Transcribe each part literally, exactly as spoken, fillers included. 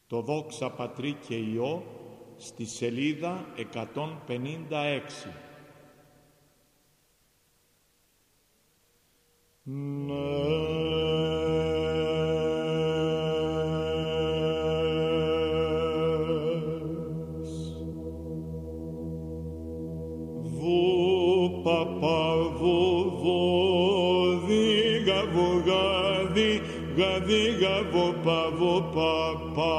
το Δόξα Πατρί και Υιό στη σελίδα εκατόν πενήντα έξι. Γαδί γαβο παβο παπα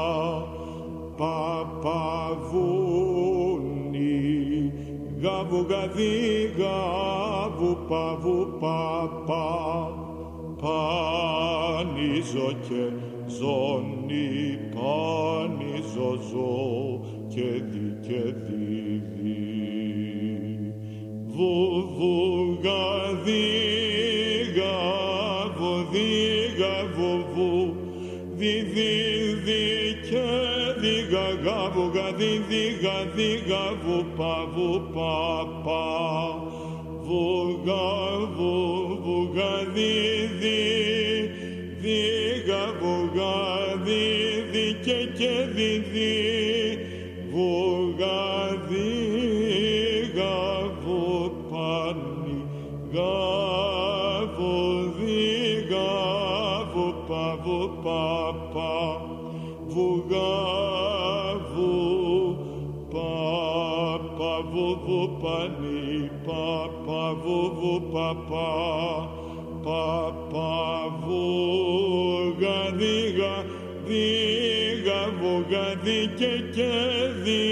παπαβούνι γαβο γαδί γαβο παβο παπα πάνιζο και ζώνη πάνιζο ζω και δι και διδι βου γαδί γαβο δι γαβοβού δι δι δι και δι γαβο γαδί δι γαδί γαβο παβο παπα βου γαβο βου γαδί δι δι γαβο γαδί δι και και δι δι βου γαδί γαβο πάνι γαβο δι γαβο παβο παπα βου γαβο παπα βου βου πανι παπα βου βου παπα παπα βου γαδί γαδί γαβο γαδί και και δι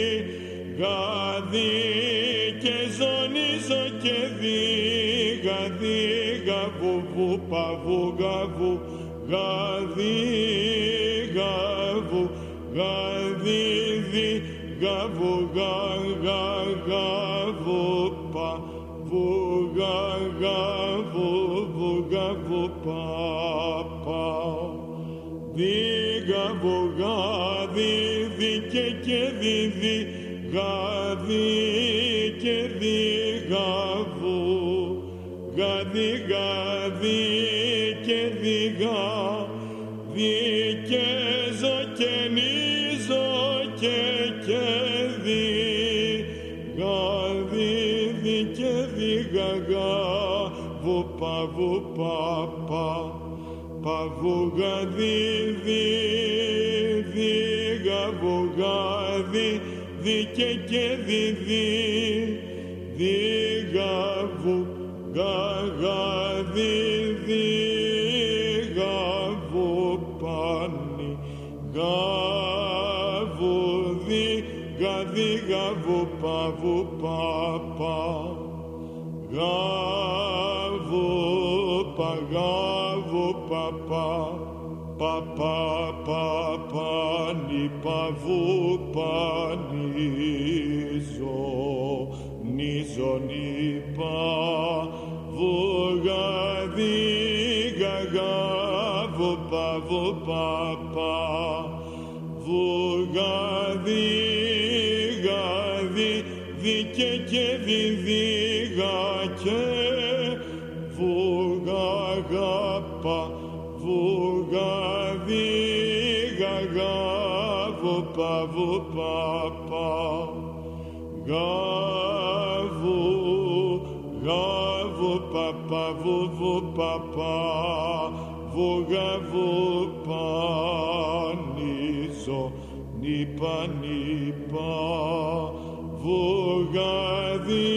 γαδί και ζωνίζω και δι γαδί γαβο βου παβου γαβου γαδί γαβου γαδί δι γαβου γαγα γαβου παβου γαγαβου βου γαβου παπα δι γαβου γαδί δι και και δι δι γαδί και δι γαβου γαδί γαδί και δι γαδί και ζω και νίζω και και δι γαδί δι και δι γαγα βου παβου παπα παβου γαδί δι δι γαβου γαδί δι και και δι δι δι γαβου γαγαδί δι γαβου πάνι γαβου δι γαδί γαβου παβου παπα γαβου παγαβου παπα παπα παπάνι παβου πανίζο νίζο νιπα βου γαδί γαγαβου παβου παπα βου γαδί γαδί δι και και δι δι γα και βου γαγαπα βου γαδί γαγαβου παβου παπα γαβου γαβου παπα βου βου παπα βου γαβου πανίζο νιπα νιπα βου γαδί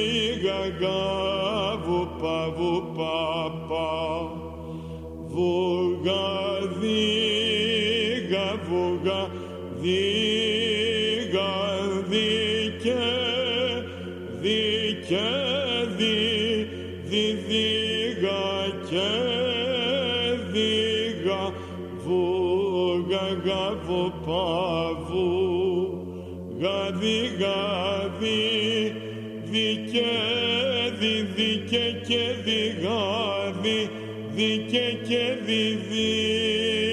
γαγαβου παβου παπα βου γαδί γαβου γαδί γαδί και δι και δι δι δι γα και δι γαβου γαγαβου παβου γαδί γαδί δι και δι δι και και δι γαδί δι και και δι δι